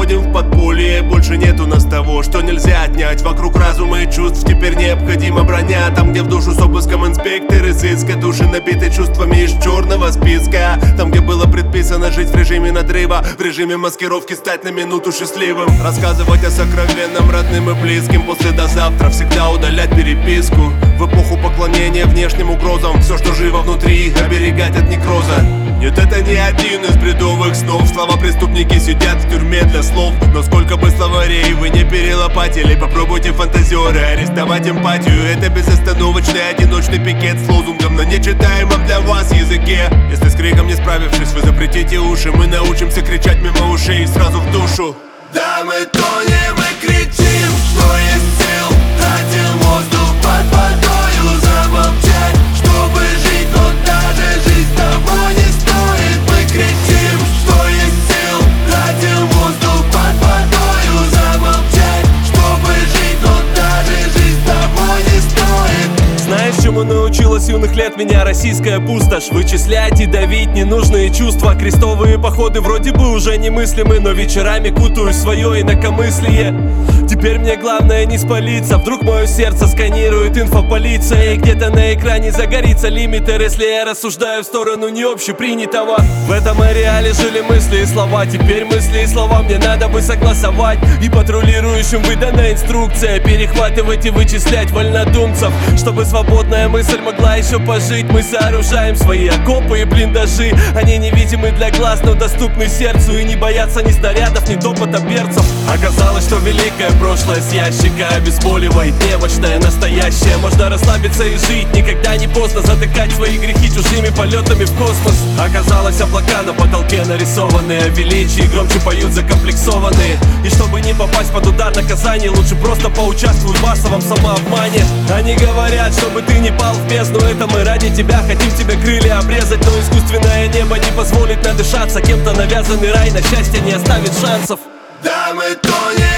уходим в подполье. Больше нет у нас того, что нельзя отнять. Вокруг разума и чувств теперь необходима броня. Там, где в душу с обыском инспекторы сыска, души набиты чувствами из черного списка. Там, где было предписано жить в режиме надрыва, в режиме маскировки стать на минуту счастливым. Рассказывать о сокровенном родным и близким. После до завтра всегда удалять переписку. В эпоху поклонения внешним угрозам. Все, что живо внутри, оберегать от некроза. Нет, это не один из бредовых снов. Слова преступники сидят в тюрьме для слов. Но сколько бы словарей вы не перелопатили, попробуйте, фантазеры, арестовать эмпатию. Это безостановочный одиночный пикет с лозунгом на нечитаемом для вас языке. Если с криком не справившись, вы запретите уши, мы научимся кричать мимо ушей сразу в душу. Да, мы тонем и кричим, что есть сил. Тратим воздух под водою, замолчать, чтобы жить, но даже жизнь того не стоит. Мы кричим, что есть сил. Тратим воздух под водою, замолчать, чтобы жить, но даже жизнь того не стоит. Знаешь, чему научилась юных лет меня российская пустошь? Вычислять и давить ненужные чувства. Крестовые походы вроде бы уже немыслимы, но вечерами кутаю свое инакомыслие. Теперь мне главное не спалиться. Вдруг мое сердце сканирует инфополиция, и где-то на экране загорится лимитер, если я рассуждаю в сторону не общепринятого. В этом ареале жили мысли и слова. Теперь мысли и слова мне надо бы согласовать. И патрулирующим выдана инструкция перехватывать и вычислять вольнодумцев, чтобы свободная мысль могла еще пожить. Мы сооружаем свои окопы и блиндажи. Они невидимы для глаз, но доступны сердцу. И не боятся ни снарядов, ни топота перцев. Оказалось, что великое прошлое с ящика обезболивает немощное настоящее. Можно расслабиться и жить, никогда не поздно затыкать свои грехи чужими полетами в космос. Оказалось, облака на потолке нарисованные, о величии громче поют закомплексованные. И чтобы не попасть под удар наказания, лучше просто поучаствуй в массовом самообмане. Они говорят, чтобы ты не пал в бездну, это мы ради тебя хотим тебе крылья обрезать. Но искусственное небо не позволит надышаться, кем-то навязанный рай на счастье не оставит шансов. Да, мы тонем